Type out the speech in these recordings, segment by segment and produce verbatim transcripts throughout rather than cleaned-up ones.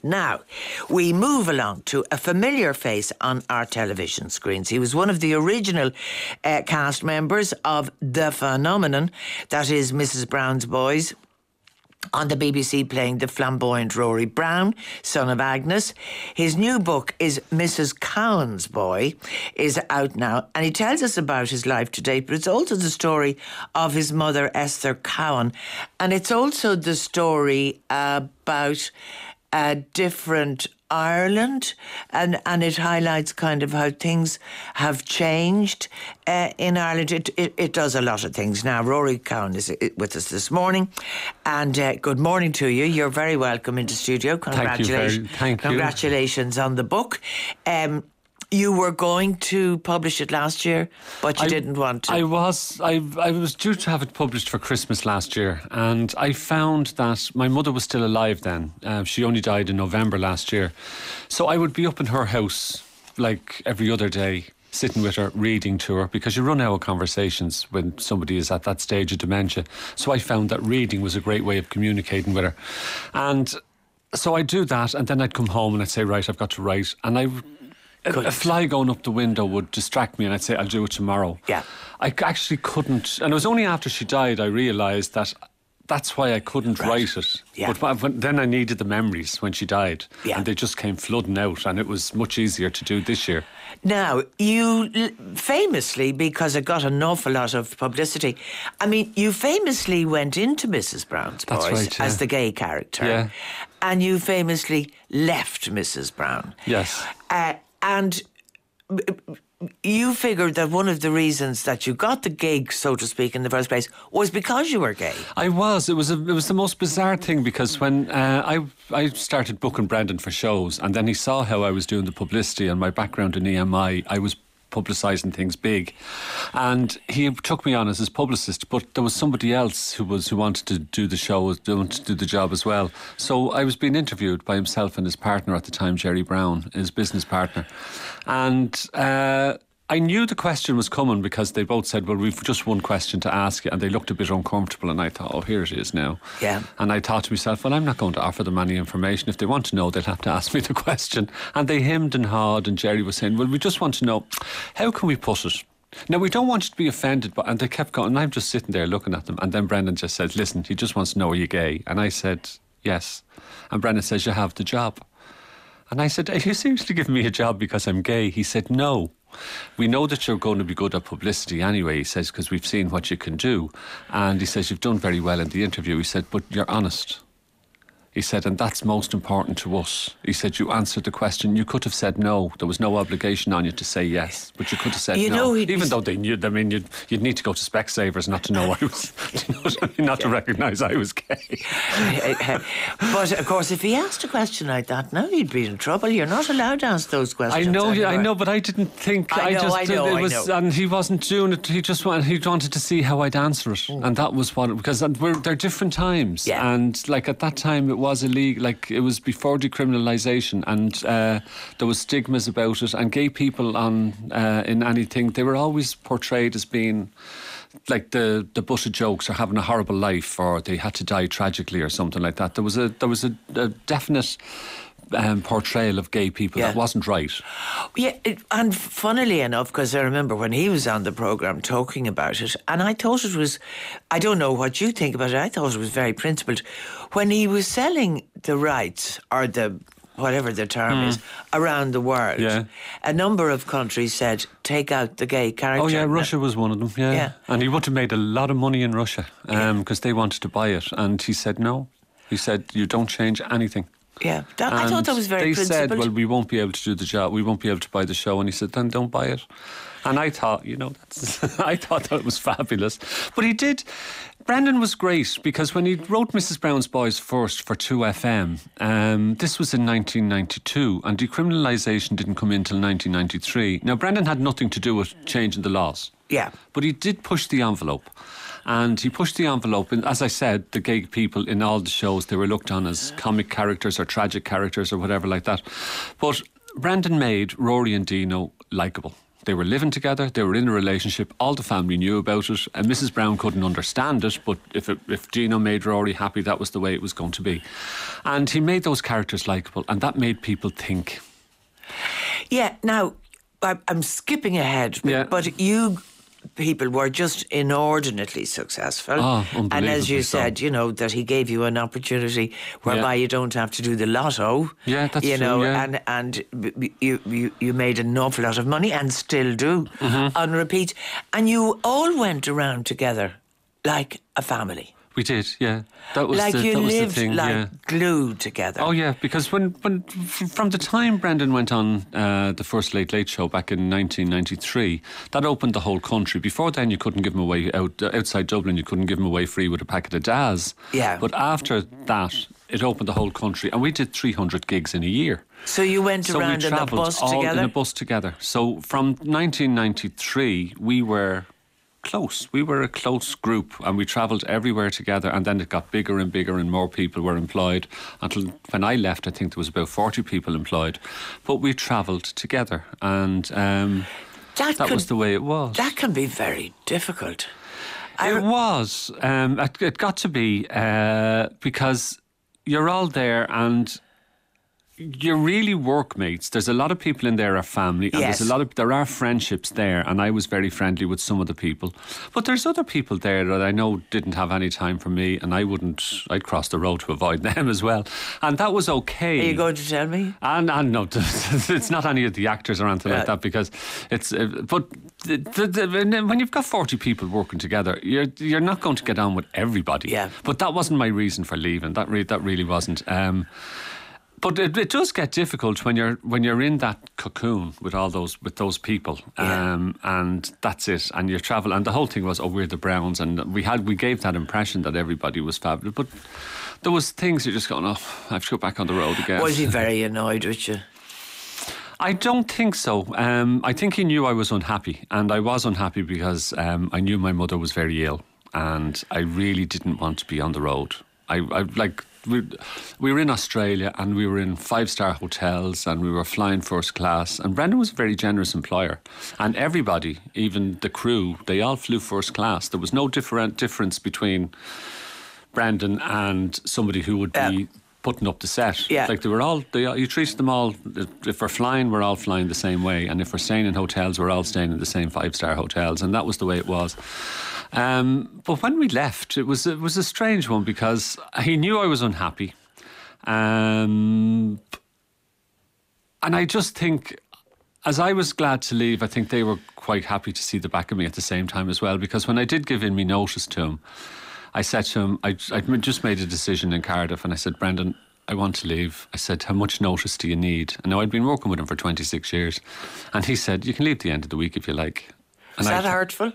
Now, we move along to a familiar face on our television screens. He was one of the original uh, cast members of The Phenomenon, that is Missus Brown's Boys, on the B B C, playing the flamboyant Rory Brown, son of Agnes. His new book is Missus Cowan's Boy, is out now, and he tells us about his life to date, but it's also the story of his mother, Esther Cowan, and it's also the story about a different Ireland, and, and it highlights kind of how things have changed uh, in Ireland. It, it it does a lot of things. Now, Rory Cowan is with us this morning, and uh, good morning to you. You're very welcome into studio. Congratulations. Thank you. Very, thank Congratulations you. on the book. Um, You were going to publish it last year, but you I, didn't want to. I was I, I was due to have it published for Christmas last year, and I found that my mother was still alive then. Uh, she only died in November last year. So I would be up in her house like every other day, sitting with her, reading to her, because you run out of conversations when somebody is at that stage of dementia. So I found that reading was a great way of communicating with her. And so I'd do that, and then I'd come home and I'd say, right, I've got to write. And I... A, a fly going up the window would distract me, and I'd say, I'll do it tomorrow. Yeah. I actually couldn't, and it was only after she died I realised that that's why I couldn't right. write it. Yeah. But when, then I needed the memories when she died, yeah. and they just came flooding out, and it was much easier to do this year. Now, you famously, because it got an awful lot of publicity, I mean, you famously went into Missus Brown's Boys right, yeah. as the gay character. Yeah. And you famously left Missus Brown. Yes. Uh, and you figured that one of the reasons that you got the gig, so to speak, in the first place was because you were gay. I was. It was a, it was the most bizarre thing, because when uh, I I started booking Brendan for shows, and then he saw how I was doing the publicity and my background in E M I, I was publicising things big, and he took me on as his publicist, but there was somebody else who was who wanted to do the show, wanted to do the job as well. So I was being interviewed by himself and his partner at the time, Jerry Brown, his business partner, and uh, I knew the question was coming, because they both said, well, we've just one question to ask you, and they looked a bit uncomfortable, and I thought, oh, here it is now. Yeah. And I thought to myself, well, I'm not going to offer them any information. If they want to know, they'll have to ask me the question. And they hemmed and hawed, and Jerry was saying, well, we just want to know, how can we put it? Now, we don't want you to be offended, but, and they kept going, and I'm just sitting there looking at them, and then Brendan just said, listen, he just wants to know, are you gay? And I said, yes. And Brendan says, you have the job. And I said, are you seriously giving me a job because I'm gay? He said, no. We know that you're going to be good at publicity anyway, he says, because we've seen what you can do. And he says, you've done very well in the interview. He said, but you're honest. He said, and that's most important to us. He said, you answered the question. You could have said no. There was no obligation on you to say yes, but you could have said you no. Know, even though they knew, I mean, you'd, you'd need to go to Specsavers not to know I was, you know what I mean, not to recognise I was gay. But of course, if he asked a question like that, now you'd be in trouble. You're not allowed to ask those questions. I know, anymore. I know, but I didn't think. I know, I just, I know, it was, I know. And he wasn't doing it. He just wanted, he wanted to see how I'd answer it, mm. and that was what. Because we're, they're different times, yeah. and like at that time, it was illegal. Like it was before decriminalisation, and uh, there was stigmas about it. And gay people on uh, in anything, they were always portrayed as being like the the butt of jokes, or having a horrible life, or they had to die tragically, or something like that. There was a there was a, a definite um, portrayal of gay people yeah. that wasn't right. Yeah, it, and funnily enough, because I remember when he was on the programme talking about it, and I thought it was, I don't know what you think about it, I thought it was very principled. When he was selling the rights, or the whatever the term mm. is, around the world, yeah. a number of countries said, take out the gay character. Oh yeah, Russia was one of them, yeah. yeah. And he would have made a lot of money in Russia, because um, yeah. they wanted to buy it, and he said no. He said, you don't change anything. Yeah, that, I thought that was very they principled. They said, well, we won't be able to do the job, we won't be able to buy the show, and he said, then don't buy it. And I thought, you know, that's I thought that was fabulous. But he did. Brendan was great, because when he wrote Missus Brown's Boys first for two F M, um, this was in nineteen ninety-two, and decriminalisation didn't come in until nineteen ninety-three. Now, Brendan had nothing to do with changing the laws. Yeah. But he did push the envelope. And he pushed the envelope, and as I said, the gay people in all the shows, they were looked on as comic characters or tragic characters or whatever like that. But Brendan made Rory and Dino likeable. They were living together, they were in a relationship, all the family knew about it, and Missus Brown couldn't understand it, but if it, if Gino made Rory happy, that was the way it was going to be. And he made those characters likeable, and that made people think. Yeah, now, I- I'm skipping ahead, but, Yeah. but you people were just inordinately successful. Oh, and as unbelievably you so. said, you know, that he gave you an opportunity whereby Yeah. you don't have to do the lotto. Yeah, that's you true, know, yeah. and and b- b- you, you you made an awful lot of money and still do Mm-hmm. on repeat. And you all went around together like a family. We did, yeah. That was Like the, you that was the lived thing, like yeah. glued together. Oh yeah, because when, when f- from the time Brendan went on uh, the first Late Late Show back in nineteen ninety-three, that opened the whole country. Before then, you couldn't give him away out uh, outside Dublin. You couldn't give him away free with a packet of Daz. Yeah. But after that, it opened the whole country, and we did three hundred gigs in a year. So you went So around we in a travelled bus all together? in a bus together. So from nineteen ninety-three, we were close. We were a close group, and we travelled everywhere together. And then it got bigger and bigger, and more people were employed. Until when I left, I think there was about forty people employed. But we travelled together, and um, That, that could, was the way it was. that can be very difficult. I It re- was. Um, it, it got to be uh, because you're all there and you're really workmates. There's a lot of people in there are family, and Yes. there's a lot of there are friendships there. And I was very friendly with some of the people, but there's other people there that I know didn't have any time for me, and I wouldn't. I'd cross the road to avoid them as well, and that was okay. Are you going to tell me? And, and no, it's not any of the actors or anything like Right. that, because it's. Uh, but the, the, the, when you've got forty people working together, you're you're not going to get on with everybody. Yeah. But that wasn't my reason for leaving. That re- that really wasn't. Um, but it, it does get difficult when you're when you're in that cocoon with all those with those people, Yeah. um, and that's it. And you travel, and the whole thing was, oh, we're the Browns, and we had we gave that impression that everybody was fabulous, but there was things you're just going, oh, I have to go back on the road again. Was he very annoyed with you? I don't think so. Um, I think he knew I was unhappy, and I was unhappy because um, I knew my mother was very ill, and I really didn't want to be on the road. I, I like we, we were in Australia, and we were in five-star hotels, and we were flying first class. And Brendan was a very generous employer, and everybody, even the crew, they all flew first class. There was no different difference between Brendan and somebody who would be Yeah. putting up the set. Yeah. Like they were all, they, you treated them all, if we're flying, we're all flying the same way. And if we're staying in hotels, we're all staying in the same five-star hotels. And that was the way it was. Um, but when we left, it was, it was a strange one because he knew I was unhappy. Um, and I just think, as I was glad to leave, I think they were quite happy to see the back of me at the same time as well. Because when I did give in me notice to him, I said to him, I, I just made a decision in Cardiff, and I said, Brendan, I want to leave. I said, how much notice do you need? And now I'd been working with him for twenty-six years. And he said, you can leave at the end of the week if you like. Was And that I, hurtful?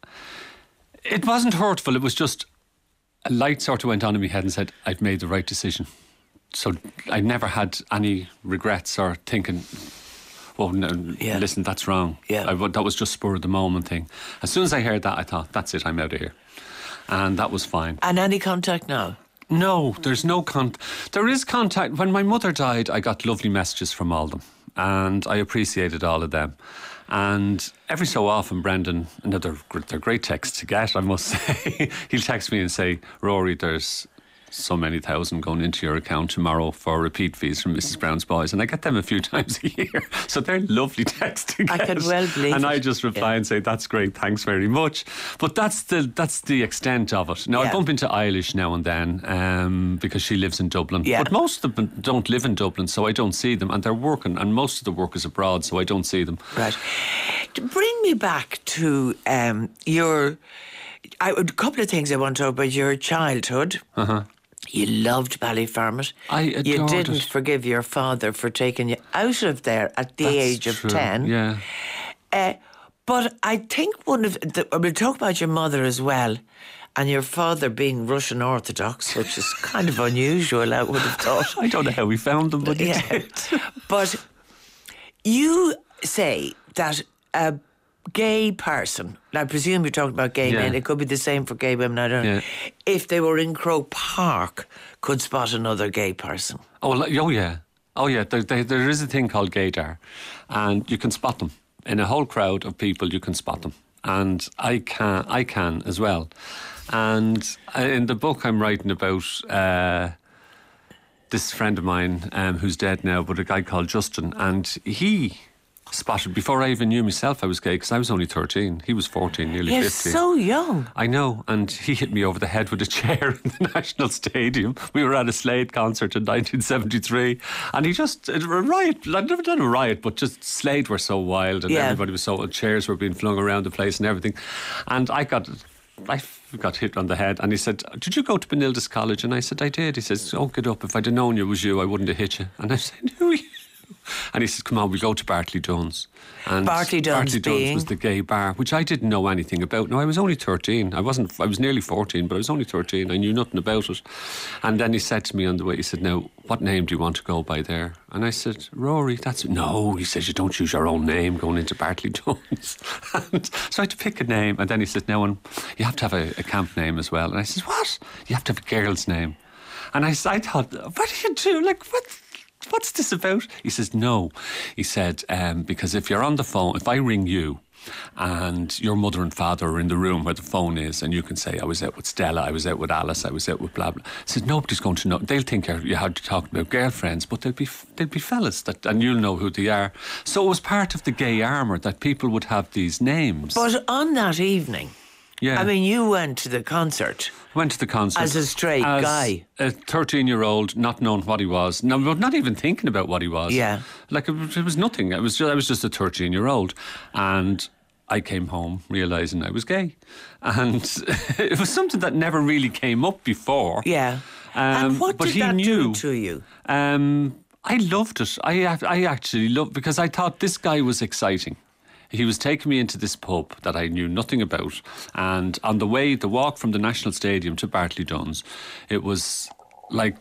It wasn't hurtful. It was just a light sort of went on in my head and said, I've made the right decision. So I never had any regrets or thinking, well, no, Yeah. listen, that's wrong. Yeah. I, that was just spur of the moment thing. As soon as I heard that, I thought, that's it, I'm out of here. And that was fine. And any contact now? No, there's no con. There is contact. When my mother died, I got lovely messages from all of them, and I appreciated all of them. And every so often, Brendan, and they're, they're great texts to get, I must say. He'll text me and say, Rory, there's so many thousand going into your account tomorrow for repeat fees from Missus Brown's Boys. And I get them a few times a year. So they're lovely texts to get. I can well believe And it. I just reply Yeah. and say, that's great, thanks very much. But that's the that's the extent of it. Now, Yeah. I bump into Eilish now and then um, because she lives in Dublin. Yeah. But most of them don't live in Dublin, so I don't see them. And they're working, and most of the work is abroad, so I don't see them. Right. To bring me back to um, your... I, a couple of things I want to talk about. Your childhood. Uh-huh. You loved Ballyfermot. I You adored didn't it. forgive your father for taking you out of there at the That's age of true, ten. Yeah. Uh, but I think one of the, we'll talk about your mother as well, and your father being Russian Orthodox, which is kind of unusual, I would have thought. I don't know how we found them, but he Yeah. did. But you say that a gay person, I presume you're talking about gay Yeah. men, it could be the same for gay women, I don't know, Yeah. if they were in Croke Park, could spot another gay person. Oh, like- oh yeah. Oh, yeah. There, there, there is a thing called gaydar, and you can spot them. in a whole crowd of people, you can spot them. And I can, I can as well. And in the book I'm writing about uh, this friend of mine um, who's dead now, but a guy called Justin, and he spotted, before I even knew myself I was gay, because I was only thirteen. He was fourteen, nearly You're fifteen. so young. I know, and he hit me over the head with a chair in the National Stadium. We were at a Slade concert in nineteen seventy-three, and he just, a riot, I'd never done a riot, but just Slade were so wild, and Yeah. everybody was so, chairs were being flung around the place and everything. And I got... I got hit on the head, and he said, "Did you go to Benildus College?" And I said, "I did." He says, "Oh, get up. If I'd have known it was you, I wouldn't have hit you." And I said, "Who are you?" And he said, "Come on, we'll go to Bartley Dunn's." And Bartley Dunn's Bartley Dunn's being? was the gay bar, which I didn't know anything about. No, I was only thirteen. I wasn't. I was nearly fourteen, but I was only thirteen. I knew nothing about it. And then he said to me on the way, he said, "Now, what name do you want to go by there?" And I said, "Rory." That's no. He says, "You don't use your own name going into Bartley Dunn's." And so I had to pick a name, and then he said, "Now, and you have to have a, a camp name as well." And I said, "What? You have to have a girl's name." And I, I thought, "What do you do? Like, what? What's this about?" He says, "No." He said, um, because if you're on the phone, if I ring you and your mother and father are in the room where the phone is, and you can say, "I was out with Stella, I was out with Alice, I was out with blah, blah." He says, "Nobody's going to know. They'll think you're, you had to talk about girlfriends, but they'll be, they'll be fellas, that, and you'll know who they are." So it was part of the gay armour that people would have these names. But on that evening, yeah. I mean, you went to the concert. Went to the concert. As a straight as guy. a thirteen-year-old, not knowing what he was. No, not even thinking about what he was. Yeah. Like, it was, it was nothing. It was just, I was just a thirteen-year-old. And I came home realising I was gay. And it was something that never really came up before. Yeah. Um, and what but did he that knew, do to you? Um, I loved it. I, I actually loved, because I thought this guy was exciting. He was taking me into this pub that I knew nothing about, and on the way, the walk from the National Stadium to Bartley Dunn's, it was like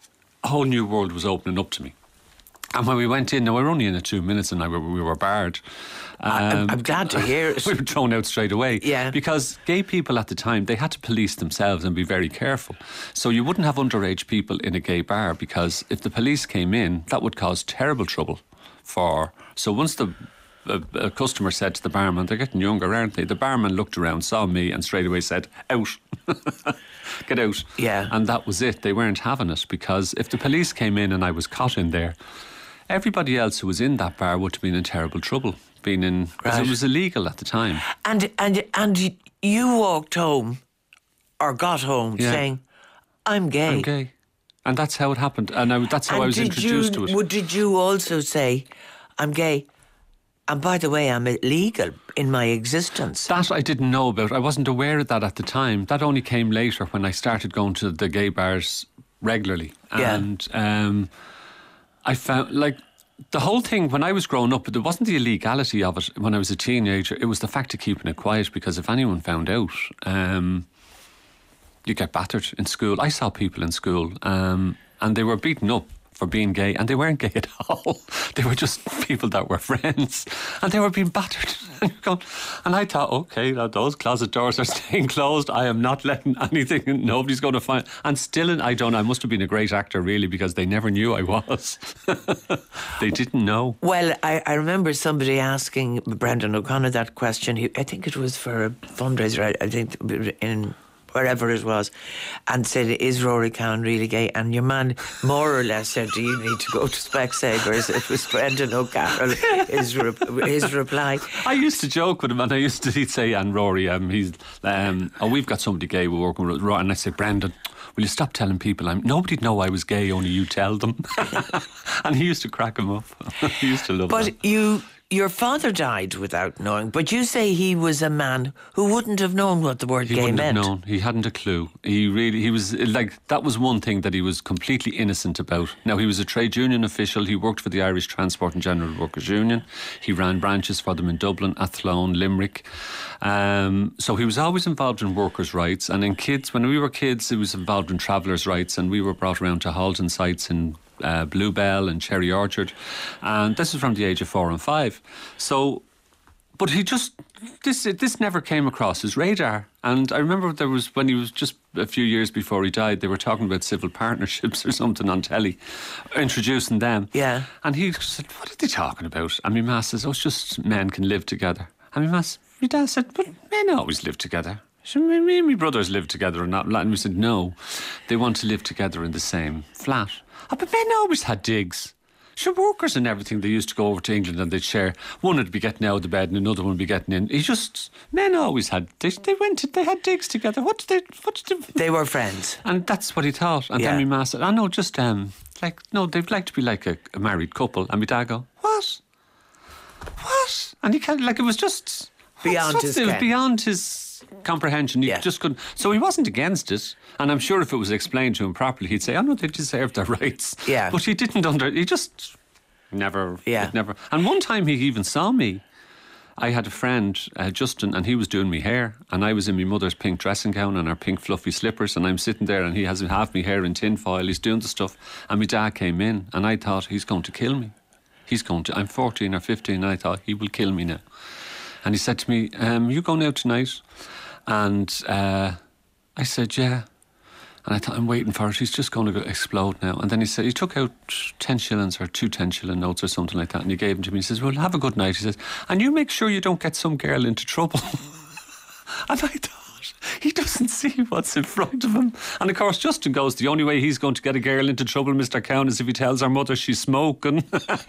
a whole new world was opening up to me. And when we went in, now we were only in it two minutes and I were, we were barred. Um, I'm, I'm glad to hear it. We were thrown out straight away. Yeah. Because gay people at the time, they had to police themselves and be very careful. So you wouldn't have underage people in a gay bar, because if the police came in, that would cause terrible trouble for... So once the... A, a customer said to the barman, "They're getting younger, aren't they?" The barman looked around, saw me, and straight away said, "Out." Get out. Yeah. And that was it. They weren't having it, because if the police came in and I was caught in there, everybody else who was in that bar would have been in terrible trouble. Being in, because Right. it was illegal at the time. And and and you walked home, or got home, Yeah. saying, "I'm gay." I'm gay. And that's how it happened. And I, that's how And I was did introduced you, to it. Would, did you also say, "I'm gay, and by the way, I'm illegal in my existence"? That I didn't know about. I wasn't aware of that at the time. That only came later, when I started going to the gay bars regularly. Yeah. And um, I found, like, the whole thing, when I was growing up, it wasn't the illegality of it when I was a teenager. It was the fact of keeping it quiet, because if anyone found out, um, you get battered in school. I saw people in school um, and they were beaten up for being gay, and they weren't gay at all. They were just people that were friends, and they were being battered. And I thought, okay, now those closet doors are staying closed. I am not letting anything, nobody's going to find. And still, I don't know, I must have been a great actor, really, because they never knew I was. They didn't know. Well, I, I remember somebody asking Brendan O'Connor that question. He, I think it was for a fundraiser, I, I think in wherever it was, and said, "Is Rory Cowan really gay?" And your man more or less said, "Do you need to go to Specsavers?" It was Brendan O'Carroll, his, re- his reply. I used to joke with him, and I used to he'd say, "And Rory, um, he's, um, oh, we've got somebody gay we're working with," and I say, "Brendan, will you stop telling people I'm..." Nobody'd know I was gay, only you tell them. And he used to crack him up. He used to love But that. you... Your father died without knowing, but you say he was a man who wouldn't have known what the word He gay wouldn't meant. have known. He hadn't a clue. He really, he was like, that was one thing that he was completely innocent about. Now, he was a trade union official. He worked for the Irish Transport and General Workers Union. He ran branches for them in Dublin, Athlone, Limerick. Um, so he was always involved in workers' rights. And in kids, when we were kids, he was involved in travellers' rights, and we were brought around to Halton sites in Uh, Bluebell and Cherry Orchard, and this is from the age of four and five. So But he just, this this never came across his radar. And I remember there was, when he was just a few years before he died, they were talking about civil partnerships or something on telly, introducing them. Yeah. And he said, what are they talking about? And my ma says, oh, it's just men can live together. And my ma, my dad said, but men always live together. So me and my brothers live together and not. And we said, no, they want to live together in the same flat. Oh, but men always had digs. Sure, workers and everything, they used to go over to England and they'd share. One would be getting out of the bed and another one would be getting in. He just, men always had, they, they went, to, they had digs together. What did they, what did they... They were friends. And that's what he thought. And Yeah. then my ma said, I know, just, um, like, no, they'd like to be like a, a married couple. And my dad go, what? What? And he kind of, like, it was just... Beyond what's- his It was ken. beyond his comprehension. He Yeah. just couldn't... So he wasn't against it. And I'm sure if it was explained to him properly, he'd say, oh, no, they deserve their rights. Yeah. But he didn't under... He just... Never, Yeah. it never. And one time he even saw me. I had a friend, uh, Justin, and he was doing me hair, and I was in my mother's pink dressing gown and her pink fluffy slippers, and I'm sitting there, and he has half my hair in tin foil. He's doing the stuff, and my dad came in, and I thought he's going to kill me. He's going to. I'm fourteen or fifteen, and I thought he will kill me now. And he said to me, um, "You going out tonight?" And uh, I said, "Yeah." And I thought, I'm waiting for it. He's just going to go explode now. And then he said, he took out ten shillings or two ten shilling notes or something like that. And he gave them to me. He says, well, have a good night. He says, and you make sure you don't get some girl into trouble. And I thought, he doesn't see what's in front of him. And of course, Justin goes, the only way he's going to get a girl into trouble, Mister Cowan, is if he tells her mother she's smoking.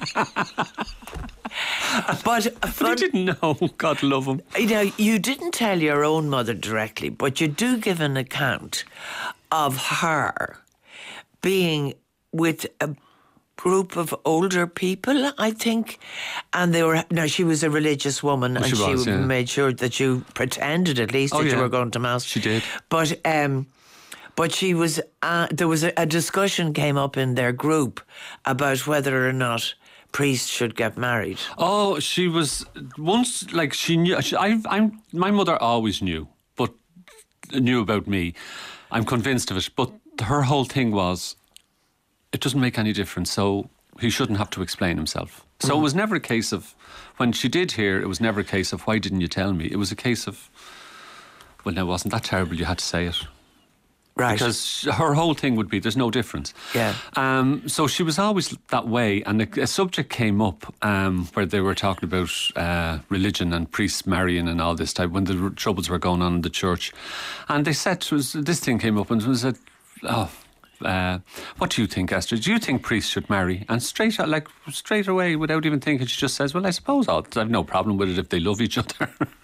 But, But he didn't know, God love him. you know, you didn't tell your own mother directly, but you do give an account of her being with a group of older people, I think, and they were. Now she was a religious woman, and she she, was, yeah. made sure that you pretended at least Oh, that you yeah. were going to mass. She did. But um, but she was. Uh, there was a, a discussion came up in their group about whether or not priests should get married. Oh, she was once like she knew. She, I, I'm my mother always knew, but knew about me. I'm convinced of it. But her whole thing was, it doesn't make any difference. So he shouldn't have to explain himself. So it was never a case of when she did hear. It was never a case of why didn't you tell me. It was a case of, well, now wasn't that terrible? You had to say it. Right. Because her whole thing would be, there's no difference. Yeah. Um, so she was always that way. And a, a subject came up um, where they were talking about uh, religion and priests marrying and all this type, when the r- troubles were going on in the church. And they said, it was, this thing came up and it said, oh, uh, what do you think, Esther? Do you think priests should marry? And straight out, like straight away, without even thinking, she just says, well, I suppose I'll, I've no problem with it if they love each other.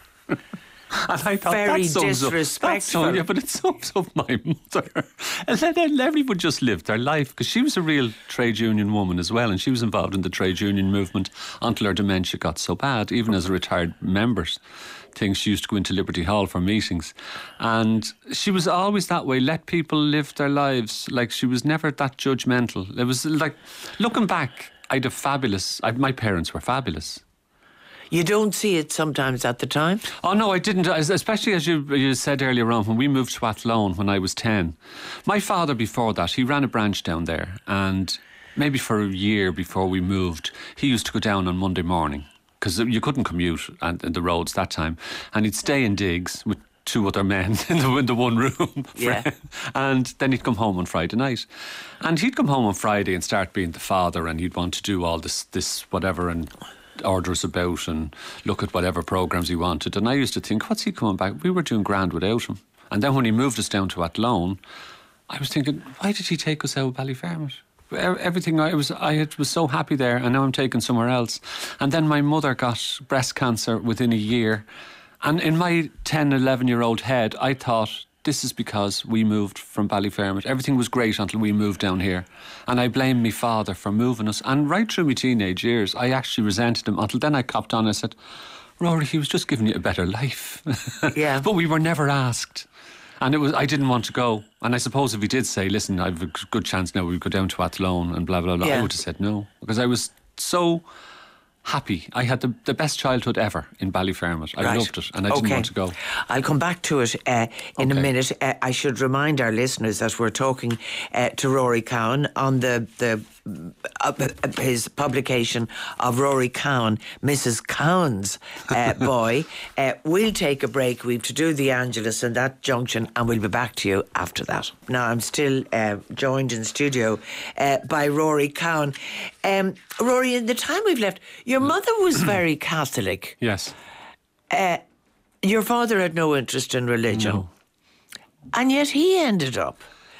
And I thought, Very that sums up- disrespectful. that sums- yeah, but it sums up my mother. And then everyone just lived their life, because she was a real trade union woman as well, and she was involved in the trade union movement until her dementia got so bad. Even as a retired member thing, she used to go into Liberty Hall for meetings, and she was always that way. Let people live their lives. Like, she was never that judgmental. It was like, looking back, I'd have fabulous. I, my parents were fabulous. You don't see it sometimes at the time. Oh, no, I didn't. As- Especially as you, you said earlier on, when we moved to Athlone when I was ten. My father, before that, he ran a branch down there. And maybe for a year before we moved, he used to go down on Monday morning, because you couldn't commute on, on the roads that time. And he'd stay in digs with two other men in the, in the one room. Yeah. And then he'd come home on Friday night. And he'd come home on Friday and start being the father, and he'd want to do all this, this whatever, and order us about and look at whatever programmes he wanted. And I used to think, what's he coming back? We were doing grand without him. And then when he moved us down to Athlone, I was thinking, why did he take us out of Ballyfermot? Everything, I was I had, was so happy there, and now I'm taken somewhere else. And then my mother got breast cancer within a year. And in my ten, eleven year old head, I thought, this is because we moved from Ballyfermot. Everything was great until we moved down here. And I blamed my father for moving us. And right through my teenage years, I actually resented him, until then I copped on. I said, Rory, he was just giving you a better life. Yeah. But we were never asked. And it was I didn't want to go. And I suppose if he did say, listen, I've a good chance now, we go down to Athlone and blah, blah, blah, Yeah. I would have said no. Because I was so happy. I had the, the best childhood ever in Ballyfermot. I Right. loved it, and I didn't Okay. want to go. I'll come back to it uh, in Okay. a minute. Uh, I should remind our listeners that we're talking uh, to Rory Cowan on the, the uh, his publication of Rory Cowan, Missus Cowan's uh, boy. Uh, we'll take a break. We've to do the Angelus and that junction, and we'll be back to you after that. Now, I'm still uh, joined in studio uh, by Rory Cowan. Um, Rory, in the time we've left, your mother was very Catholic. Yes. Uh, your father had no interest in religion. No. And yet he ended up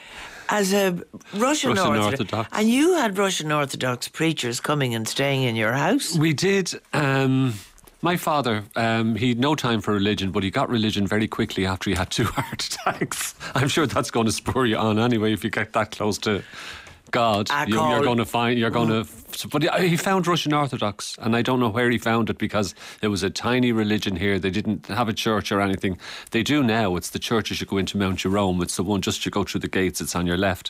as a Russian, Russian Orthodox. Orthodox. And you had Russian Orthodox preachers coming and staying in your house? We did. Um, my father, um, he had no time for religion, but he got religion very quickly after he had two heart attacks. I'm sure that's going to spur you on anyway if you get that close to God. You, you're going to find, you're going to... But he found Russian Orthodox, and I don't know where he found it because it was a tiny religion here. They didn't have a church or anything. They do now. It's the church as you go into Mount Jerome. It's the one just you go through the gates. It's on your left.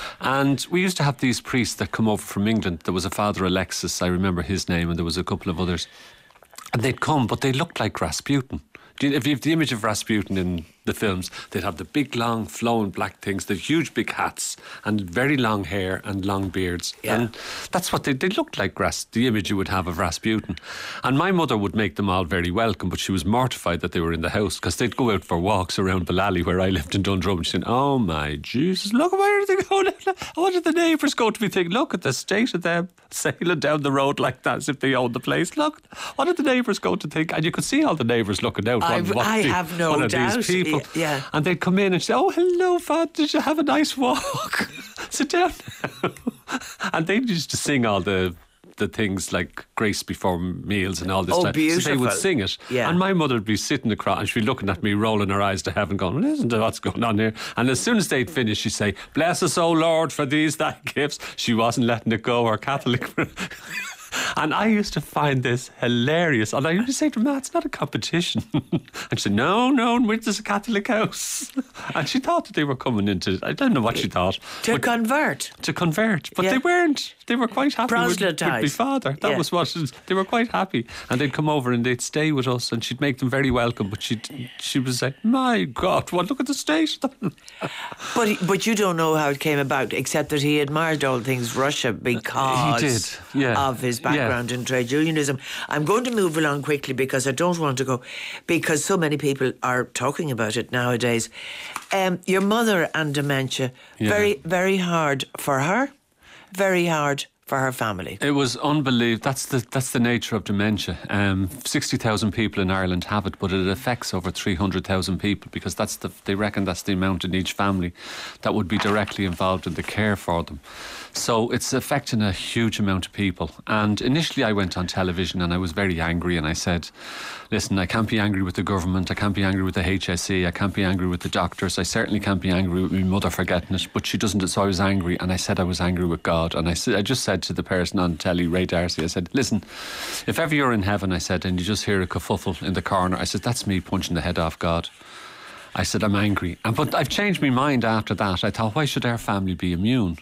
And we used to have these priests that come over from England. There was a Father Alexis, I remember his name, and there was a couple of others. And they'd come, but they looked like Rasputin. If you have the image of Rasputin in the films, they'd have the big, long, flowing black things, the huge, big hats, and very long hair and long beards. Yeah. And that's what they, they looked like, Ras, the image you would have of Rasputin. And my mother would make them all very welcome, but she was mortified that they were in the house because they'd go out for walks around Ballally where I lived in Dundrum, and she'd say, oh my Jesus, look, where are they going? What are the neighbours going to be thinking? Look at the state of them sailing down the road like that as if they own the place. Look, what are the neighbours going to think? And you could see all the neighbours looking out. I, what, what I the, have no one of doubt. These people. Yeah. And they'd come in and say, oh, hello, Fad, did you have a nice walk? Sit down now. And they used to sing all the the things like Grace Before Meals and all this oh, stuff. Beautiful. So they would sing it. Yeah. And my mother would be sitting across and she'd be looking at me, rolling her eyes to heaven, going, listen to what's going on here. And as soon as they'd finished, she'd say, bless us, O Lord, for these thy gifts. She wasn't letting it go, or Catholic. And I used to find this hilarious. And I used to say to her, Ma, it's not a competition. And she said, no, no, this is a Catholic house. And she thought that they were coming into, I don't know what she thought. To convert. To convert. But Yeah. they weren't. They were quite happy with, with my father. That Yeah. was what it, they were quite happy. And they'd come over and they'd stay with us and she'd make them very welcome. But she'd, she was like, my God, well, look at the state of them. But, he, but you don't know how it came about, except that he admired all things Russia because He did, yeah. of his background Yeah. in trade unionism. I'm going to move along quickly because I don't want to go, because so many people are talking about it nowadays. Um, your mother and dementia, Yeah. very, very hard for her, very hard for her family. It was unbelievable. That's the that's the nature of dementia. Um, sixty thousand people in Ireland have it, but it affects over three hundred thousand people because that's the they reckon that's the amount in each family that would be directly involved in the care for them. So it's affecting a huge amount of people. And initially I went on television and I was very angry and I said, listen, I can't be angry with the government, I can't be angry with the H S E, I can't be angry with the doctors, I certainly can't be angry with my mother for getting it, but she doesn't. So I was angry, and I said I was angry with God. And I said, I just said to the person on telly, Ray Darcy, I said, listen, if ever you're in heaven, I said, and you just hear a kerfuffle in the corner, I said, that's me punching the head off God. I said, I'm angry. And but I've changed my mind after that. I thought, why should our family be immune?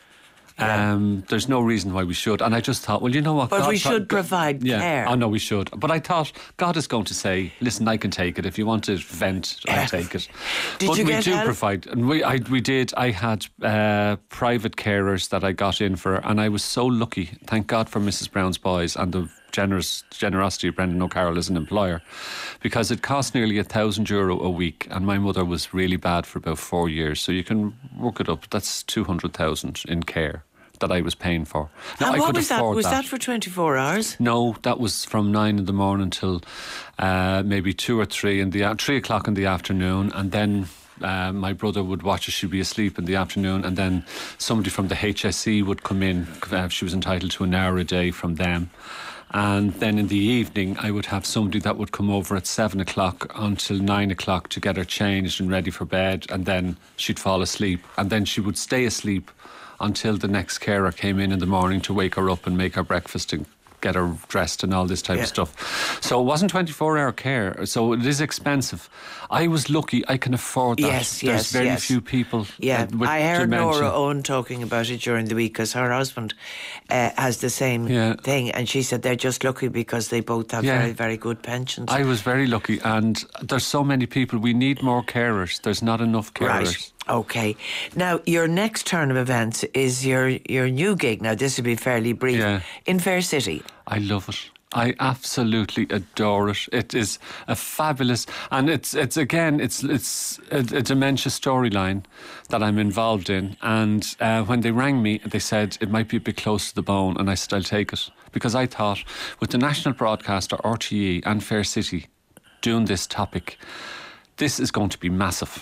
Yeah. Um, there's no reason why we should. And I just thought, well, you know what? But God we pro- should provide yeah. care. Oh, no, we should. But I thought God is going to say, listen, I can take it. If you want to vent, I'll take it. Did but you we get do help? provide. And we, I, we did. I had uh, private carers that I got in for. And I was so lucky. Thank God for Missus Brown's Boys and the generous generosity of Brendan O'Carroll as an employer, because it cost nearly a thousand euro a week, and my mother was really bad for about four years. So you can work it up. That's two hundred thousand in care that I was paying for. Now, And I what could was that? afford Was that for twenty-four hours? No, that was from nine in the morning till uh, maybe two or three in the three o'clock in the afternoon, and then uh, my brother would watch her. She'd be asleep in the afternoon, and then somebody from the H S E would come in. Uh, she was entitled to an hour a day from them. And then in the evening, I would have somebody that would come over at seven o'clock until nine o'clock to get her changed and ready for bed, and then she'd fall asleep, and then she would stay asleep until the next carer came in in the morning to wake her up and make her breakfast and get her dressed and all this type Yeah. of stuff. So it wasn't twenty-four hour care, so it is expensive. I was lucky I can afford that. Yes, There's yes, very yes. few people Yeah, uh, with I heard dementia. Nora Owen talking about it during the week because her husband uh, has the same Yeah. thing, and she said they're just lucky because they both have Yeah. very, very good pensions. I was very lucky, and there's so many people. We need more carers. There's not enough carers. Right. Okay. Now, your next turn of events is your, your new gig. Now, this will be fairly brief. Yeah. In Fair City. I love it. I absolutely adore it. It is a fabulous, and it's it's again it's it's a, a dementia storyline that I'm involved in. And uh, when they rang me, they said it might be a bit close to the bone, and I said I'll take it, because I thought with the national broadcaster R T E and Fair City doing this topic, this is going to be massive.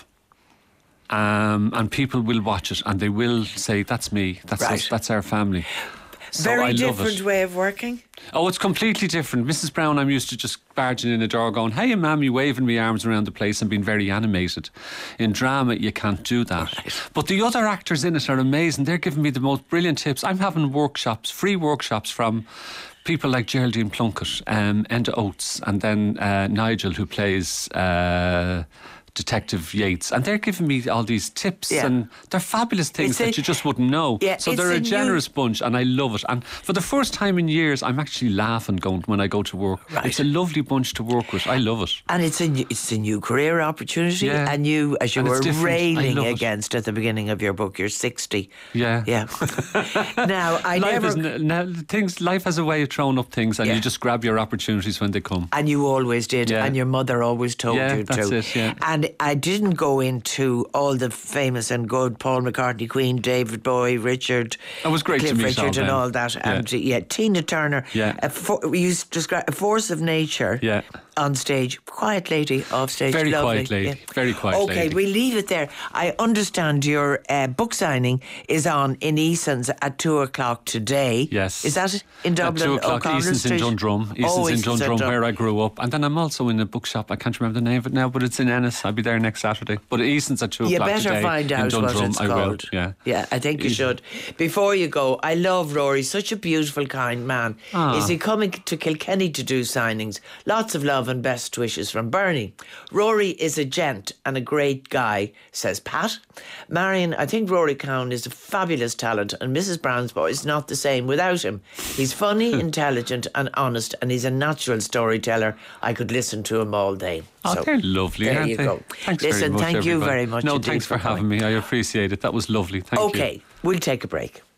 Um, and people will watch it and they will say, that's me, that's Right. us, that's our family. So Very I love different it. way of working. Oh, it's completely different. Missus Brown, I'm used to just barging in a door going, hey, mammy, waving my arms around the place and being very animated. In drama, you can't do that. Right. But the other actors in it are amazing. They're giving me the most brilliant tips. I'm having workshops, free workshops from people like Geraldine Plunkett, um, Enda Oates, and then uh, Nigel, who plays... Uh, Detective Yates, and they're giving me all these tips, Yeah. and they're fabulous things It's a- that you just wouldn't know. Yeah, so it's they're a a new- generous bunch, and I love it. And for the first time in years, I'm actually laughing going when I go to work. Right. It's a lovely bunch to work with. I love it. And it's a new, it's a new career opportunity. Yeah. And you, as you And it's were different. I railing love it. against at the beginning of your book, you're sixty. Yeah. Yeah. Now, I life never... is n- now, things. Life has a way of throwing up things, and Yeah. you just grab your opportunities when they come. And you always did, Yeah. and your mother always told Yeah, you that's to. it, yeah. And I didn't go into all the famous and good Paul McCartney, Queen, David Bowie, Richard, It was great to Cliff meet Richard, all and them. all that. Yeah. And yeah, Tina Turner. Yeah. A fo- we used to describe a force of nature. Yeah. On stage, quiet lady off stage, Very lovely. quiet lady, very quiet Okay, lady. we leave it there. I understand your uh, book signing is on in Eason's at two o'clock today. Yes. Is that in Dublin? At two o'clock, O'Connell Eason's in Street? Dundrum. Eason's Oh, in Eason's Dundrum, where I grew up. And then I'm also in a bookshop. I can't remember the name of it now, but it's in Ennis. I'll be there next Saturday. But Eason's at two You o'clock better today find in out Dundrum. what it's I called. will, yeah. Yeah, I think you should. Before you go, I love Rory, such a beautiful, kind man. Ah. Is he coming to Kilkenny to do signings? Lots of love and best wishes from Bernie. Rory is a gent and a great guy, says Pat. Marion, I think Rory Cowan is a fabulous talent, and Missus Brown's Boy is not the same without him. He's funny, intelligent and honest, and he's a natural storyteller. I could listen to him all day. Oh, So, they're lovely, there aren't you they? go. Thanks Listen, very much, thank you everybody. very much No, indeed thanks for, for having coming. me. I appreciate it. That was lovely. Thank you. Okay, we'll take a break.